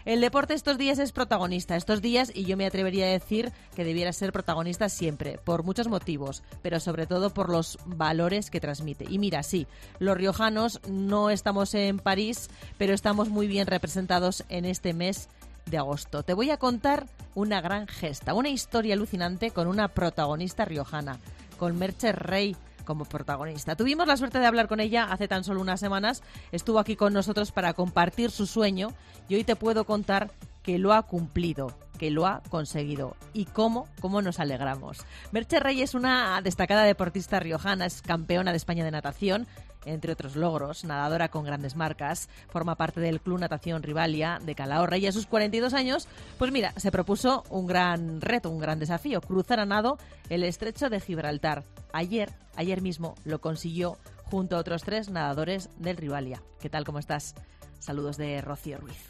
El deporte estos días es protagonista, estos días, y yo me atrevería a decir que debiera ser protagonista siempre, por muchos motivos, pero sobre todo por los valores que transmite. Y mira, sí, los riojanos no estamos en París, pero estamos muy bien representados en este mes de agosto. Te voy a contar una gran gesta, una historia alucinante con una protagonista riojana, con Merche Rey como protagonista. Tuvimos la suerte de hablar con ella hace tan solo unas semanas, estuvo aquí con nosotros para compartir su sueño y hoy te puedo contar que lo ha cumplido, que lo ha conseguido. ¿Y cómo nos alegramos? Merche Rey es una destacada deportista riojana, es campeona de España de natación, entre otros logros, nadadora con grandes marcas, forma parte del Club Natación Rivalia de Calahorra y a sus 42 años, pues mira, se propuso un gran reto, un gran desafío, cruzar a nado el estrecho de Gibraltar. Ayer mismo lo consiguió junto a otros 3 nadadores del Rivalia. ¿Qué tal? ¿Cómo estás? Saludos de Rocío Ruiz.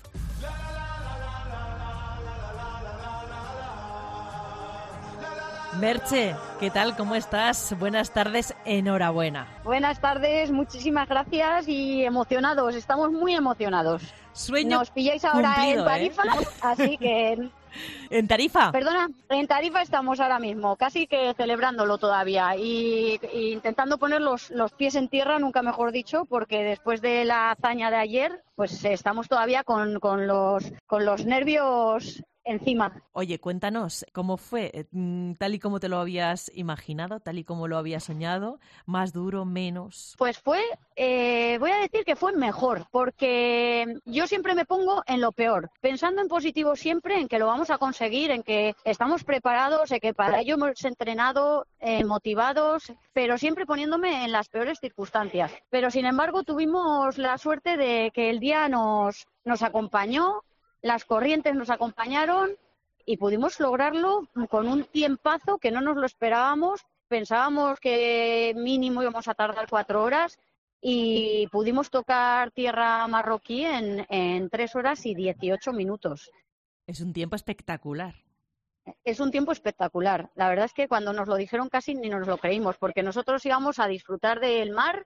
Merche, ¿qué tal? ¿Cómo estás? Buenas tardes, enhorabuena. Buenas tardes, muchísimas gracias y emocionados, estamos muy emocionados. Sueño Nos pilláis ahora cumplido, en Tarifa, así que... ¿En Tarifa? Perdona, en Tarifa estamos ahora mismo, casi que celebrándolo todavía y intentando poner los pies en tierra, nunca mejor dicho, porque después de la hazaña de ayer, pues estamos todavía con los nervios encima. Oye, cuéntanos, ¿cómo fue? ¿Tal y como te lo habías imaginado, tal y como lo habías soñado? ¿Más duro, menos? Pues fue, voy a decir que fue mejor, porque yo siempre me pongo en lo peor, pensando en positivo siempre, en que lo vamos a conseguir, en que estamos preparados, en que para ello hemos entrenado, motivados, pero siempre poniéndome en las peores circunstancias. Pero sin embargo tuvimos la suerte de que el día nos acompañó, las corrientes nos acompañaron y pudimos lograrlo con un tiempazo que no nos lo esperábamos. Pensábamos que mínimo íbamos a tardar 4 horas y pudimos tocar tierra marroquí en 3 horas y 18 minutos. Es un tiempo espectacular. Es un tiempo espectacular. La verdad es que cuando nos lo dijeron casi ni nos lo creímos, porque nosotros íbamos a disfrutar del mar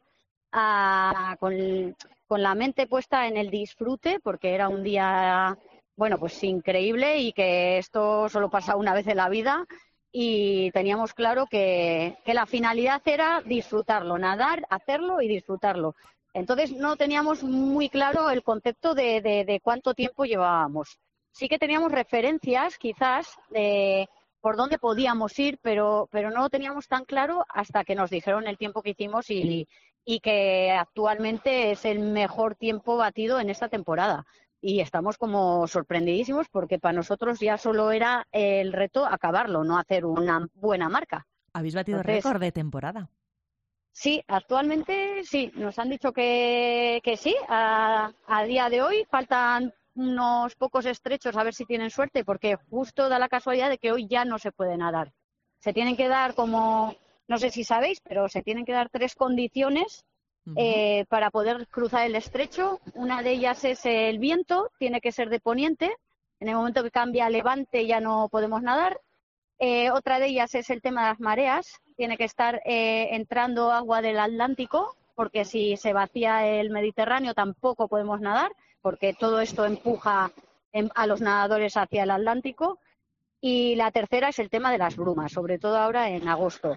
con la mente puesta en el disfrute, porque era un día, bueno, pues increíble y que esto solo pasa una vez en la vida. Y teníamos claro que la finalidad era disfrutarlo, nadar, hacerlo y disfrutarlo. Entonces no teníamos muy claro el concepto de cuánto tiempo llevábamos. Sí que teníamos referencias quizás de por dónde podíamos ir, pero no lo teníamos tan claro hasta que nos dijeron el tiempo que hicimos y que actualmente es el mejor tiempo batido en esta temporada. Y estamos como sorprendidísimos porque para nosotros ya solo era el reto acabarlo, no hacer una buena marca. ¿Habéis batido récord de temporada? Sí, actualmente sí. Nos han dicho que sí. A día de hoy faltan unos pocos estrechos a ver si tienen suerte, porque justo da la casualidad de que hoy ya no se puede nadar. Se tienen que dar como, no sé si sabéis, pero se tienen que dar 3 condiciones para poder cruzar el estrecho. Una de ellas es el viento, tiene que ser de poniente. En el momento que cambia a levante ya no podemos nadar. Otra de ellas es el tema de las mareas. Tiene que estar entrando agua del Atlántico, porque si se vacía el Mediterráneo tampoco podemos nadar, porque todo esto empuja a los nadadores hacia el Atlántico. Y la tercera es el tema de las brumas, sobre todo ahora en agosto.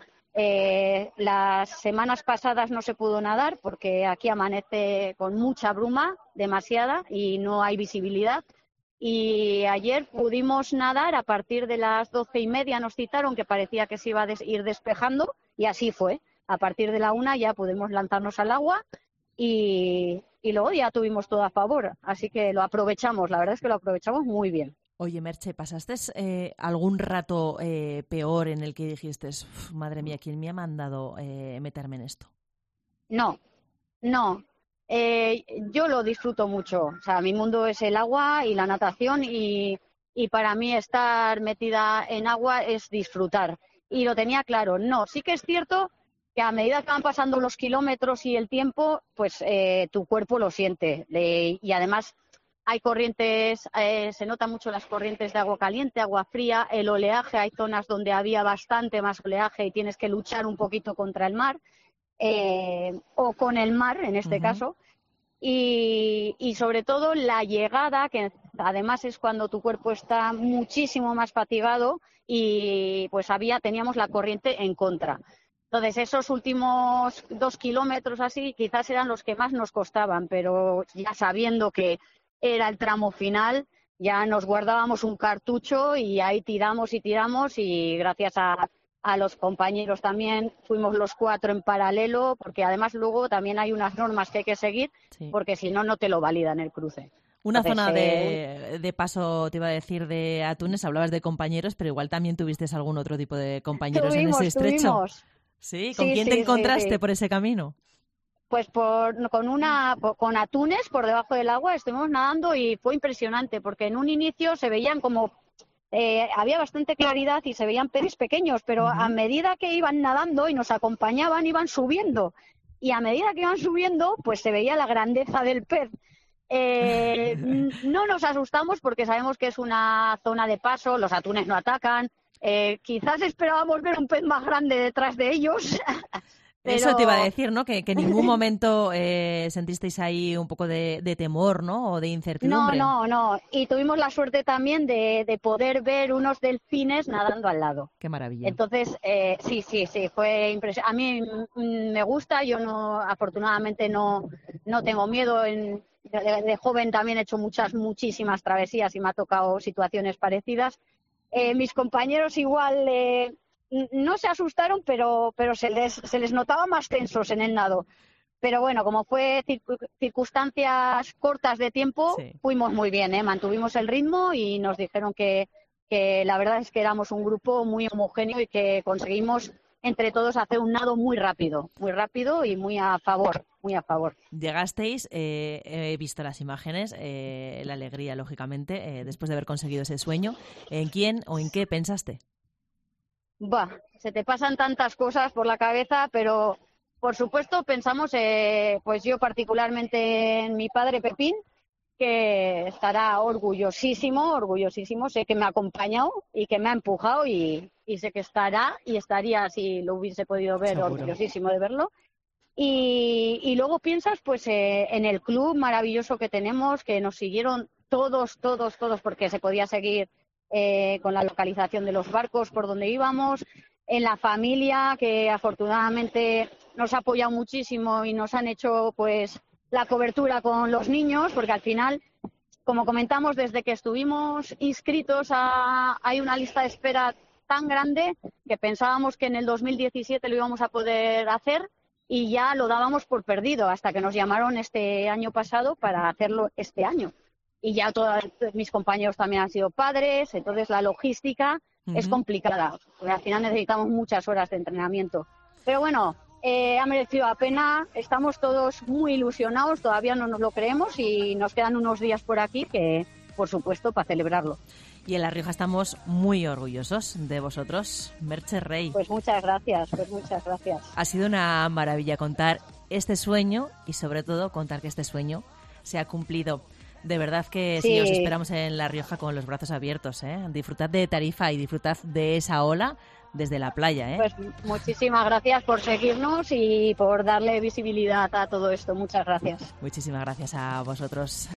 Las semanas pasadas no se pudo nadar porque aquí amanece con mucha bruma, demasiada, y no hay visibilidad. Y ayer pudimos nadar a partir de las 12:30, nos citaron, que parecía que se iba a ir despejando, y así fue. A partir de la 1 ya pudimos lanzarnos al agua y luego ya tuvimos todo a favor. Así que lo aprovechamos, la verdad es que lo aprovechamos muy bien. Oye, Merche, ¿pasaste algún rato peor en el que dijiste, madre mía, ¿quién me ha mandado meterme en esto? No. Yo lo disfruto mucho. O sea, mi mundo es el agua y la natación y para mí estar metida en agua es disfrutar. Y lo tenía claro. No, sí que es cierto que a medida que van pasando los kilómetros y el tiempo, pues tu cuerpo lo siente. Y además hay corrientes, se notan mucho las corrientes de agua caliente, agua fría, el oleaje, hay zonas donde había bastante más oleaje y tienes que luchar un poquito contra el mar. O con el mar en este caso, y sobre todo la llegada, que además es cuando tu cuerpo está muchísimo más fatigado y pues teníamos la corriente en contra. Entonces esos últimos 2 kilómetros así quizás eran los que más nos costaban, pero ya sabiendo que era el tramo final, ya nos guardábamos un cartucho y ahí tiramos y gracias a los compañeros también fuimos los 4 en paralelo, porque además luego también hay unas normas que hay que seguir, Sí. porque si no, no te lo validan el cruce. Una Entonces, zona de paso, te iba a decir, de atunes, hablabas de compañeros, pero igual también tuviste algún otro tipo de compañeros en ese estrecho. Tuvimos. ¿Sí? ¿Con Sí, quién sí, te encontraste sí. por ese camino? Pues con atunes por debajo del agua estuvimos nadando y fue impresionante porque en un inicio se veían como, había bastante claridad y se veían peces pequeños, pero a medida que iban nadando y nos acompañaban iban subiendo y a medida que iban subiendo pues se veía la grandeza del pez. No nos asustamos porque sabemos que es una zona de paso, los atunes no atacan, quizás esperábamos ver un pez más grande detrás de ellos. Pero... Eso te iba a decir, ¿no? Que en ningún momento sentisteis ahí un poco de temor, ¿no? O de incertidumbre. No. Y tuvimos la suerte también de poder ver unos delfines nadando al lado. Qué maravilla. Entonces, sí, fue impresionante. A mí me gusta, yo afortunadamente no tengo miedo. De joven también he hecho muchísimas travesías y me ha tocado situaciones parecidas. Mis compañeros igual... no se asustaron, pero se les notaba más tensos en el nado. Pero bueno, como fue circunstancias cortas de tiempo, Sí. fuimos muy bien, mantuvimos el ritmo y nos dijeron que la verdad es que éramos un grupo muy homogéneo y que conseguimos entre todos hacer un nado muy rápido y muy a favor. Llegasteis, he visto las imágenes, la alegría, lógicamente, después de haber conseguido ese sueño. ¿En quién o en qué pensaste? Se te pasan tantas cosas por la cabeza, pero por supuesto pensamos, pues yo particularmente en mi padre Pepín, que estará orgullosísimo, sé que me ha acompañado y que me ha empujado y sé que estará y estaría si lo hubiese podido ver. Seguro. Orgullosísimo de verlo. Y luego piensas pues en el club maravilloso que tenemos, que nos siguieron todos, porque se podía seguir con la localización de los barcos por donde íbamos, en la familia que afortunadamente nos ha apoyado muchísimo y nos han hecho pues la cobertura con los niños, porque al final, como comentamos, desde que estuvimos inscritos hay una lista de espera tan grande que pensábamos que en el 2017 lo íbamos a poder hacer y ya lo dábamos por perdido hasta que nos llamaron este año pasado para hacerlo este año. Y ya todos mis compañeros también han sido padres, entonces la logística es complicada, porque al final necesitamos muchas horas de entrenamiento. Pero bueno, ha merecido la pena, estamos todos muy ilusionados, todavía no nos lo creemos y nos quedan unos días por aquí que, por supuesto, para celebrarlo. Y en La Rioja estamos muy orgullosos de vosotros, Merche Rey. Pues muchas gracias. Ha sido una maravilla contar este sueño y sobre todo contar que este sueño se ha cumplido. De verdad que sí, os esperamos en La Rioja con los brazos abiertos, ¿eh? Disfrutad de Tarifa y disfrutad de esa ola desde la playa, ¿eh? Pues muchísimas gracias por seguirnos y por darle visibilidad a todo esto. Muchas gracias. Muchísimas gracias a vosotros.